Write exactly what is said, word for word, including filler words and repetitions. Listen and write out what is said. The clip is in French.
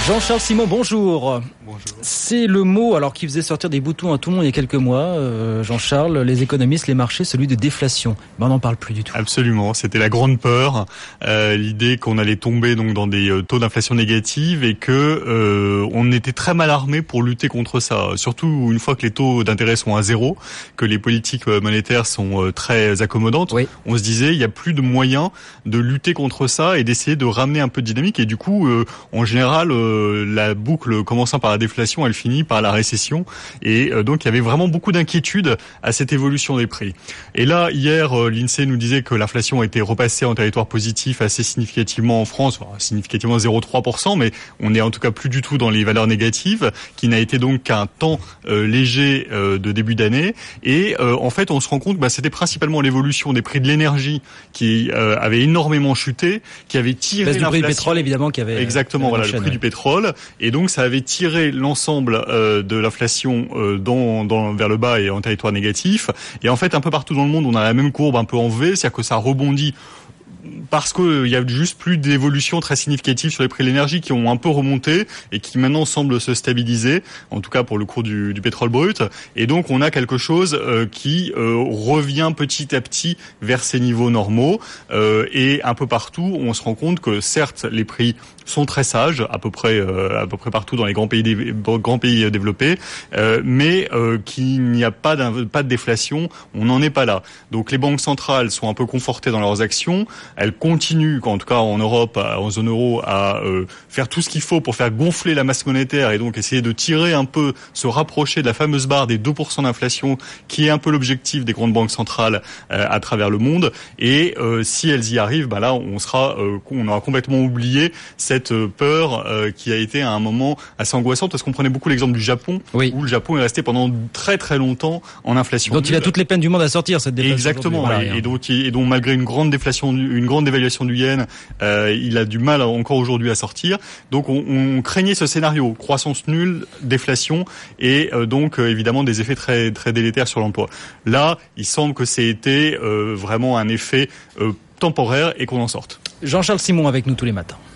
Jean-Charles Simon, bonjour. Bonjour. C'est le mot alors qui faisait sortir des boutons à tout le monde il y a quelques mois, euh, Jean-Charles, les économistes, les marchés, celui de déflation. Ben, on n'en parle plus du tout. Absolument, c'était la grande peur, euh, l'idée qu'on allait tomber donc dans des taux d'inflation négatifs et que euh, on était très mal armé pour lutter contre ça. Surtout une fois que les taux d'intérêt sont à zéro, que les politiques monétaires sont très accommodantes, oui. On se disait il y a plus de moyens de lutter contre ça et d'essayer de ramener un peu de dynamique. Et du coup, euh, en général, euh, la boucle commençant par la déflation, elle finit par la récession. Et euh, donc il y avait vraiment beaucoup d'inquiétude à cette évolution des prix. Et là, hier, euh, l'INSEE nous disait que l'inflation a été repassée en territoire positif assez significativement en France, enfin, significativement zéro virgule trois pour cent, mais on est en tout cas plus du tout dans les valeurs négatives, qui n'a été donc qu'un temps euh, léger euh, de début d'année. Et euh, en fait, on se rend compte que bah, c'était principalement l'évolution des prix de l'énergie qui euh, avait énormément chuté, qui avait tiré l'inflation. Le prix du pétrole, évidemment, qui avait... Exactement, voilà, le prix du pétrole. Et donc, ça avait tiré l'ensemble euh, de l'inflation euh, dans, dans, vers le bas et en territoire négatif. Et en fait, un peu partout dans le monde, on a la même courbe un peu en V, c'est-à-dire que ça rebondit parce qu'il y a juste plus d'évolution très significative sur les prix de l'énergie qui ont un peu remonté et qui maintenant semblent se stabiliser, en tout cas pour le cours du, du pétrole brut. Et donc on a quelque chose euh, qui euh, revient petit à petit vers ces niveaux normaux. Euh, et un peu partout, on se rend compte que certes les prix sont très sages, à peu près euh, à peu près partout dans les grands pays dé- grands pays développés, euh, mais euh, qu'il n'y a pas pas de déflation, on n'en est pas là. Donc les banques centrales sont un peu confortées dans leurs actions. Elles continuent, en tout cas en Europe, en zone euro, à euh, faire tout ce qu'il faut pour faire gonfler la masse monétaire et donc essayer de tirer un peu, se rapprocher de la fameuse barre des deux pour cent d'inflation qui est un peu l'objectif des grandes banques centrales euh, à travers le monde. Et euh, si elles y arrivent, bah là on sera, euh, on aura complètement oublié cette peur euh, qui a été à un moment assez angoissante, parce qu'on prenait beaucoup l'exemple du Japon, oui. où le Japon est resté pendant très très longtemps en inflation. Dont il a toutes les peines du monde à sortir cette déflation. Exactement, voilà, et, et, donc, et donc malgré une grande déflation, une grande dévaluation du yen, euh, il a du mal encore aujourd'hui à sortir. Donc on, on craignait ce scénario, croissance nulle, déflation et euh, donc euh, évidemment des effets très très délétères sur l'emploi. Là, il semble que c'est été euh, vraiment un effet euh, temporaire et qu'on en sorte. Jean-Charles Simon avec nous tous les matins.